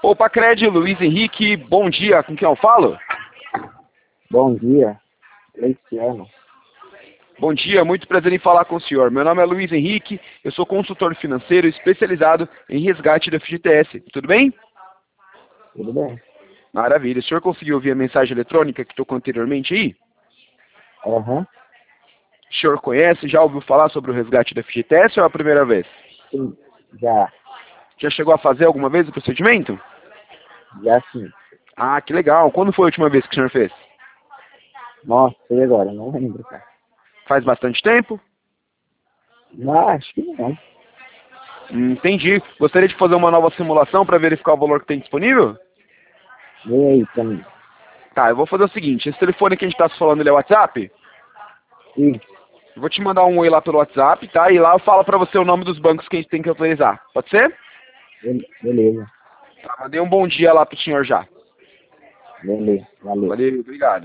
Opa, Cred, Luiz Henrique, bom dia, com quem eu falo? Bom dia, Leiciano. Bom dia, muito prazer em falar com o senhor. Meu nome é Luiz Henrique, eu sou consultor financeiro especializado em resgate da FGTS. Tudo bem? Tudo bem? Maravilha. O senhor conseguiu ouvir a mensagem eletrônica que tocou anteriormente aí? Aham. O senhor conhece, já ouviu falar sobre o resgate da FGTS ou é a primeira vez? Sim, já. Já chegou a fazer alguma vez o procedimento? Já sim. Ah, que legal. Quando foi a última vez que o senhor fez? Nossa, e agora? Não lembro, cara. Faz bastante tempo? Não, acho que não. Entendi. Gostaria de fazer uma nova simulação para verificar o valor que tem disponível? Vê aí pra mim. Tá, eu vou fazer o seguinte. Esse telefone que a gente está falando, ele é WhatsApp? Sim. Eu vou te mandar um oi lá pelo WhatsApp, tá? E lá eu falo para você o nome dos bancos que a gente tem que autorizar. Pode ser? Beleza. Tá, mandei um bom dia lá pro senhor já. Beleza. Valeu. Valeu, obrigado.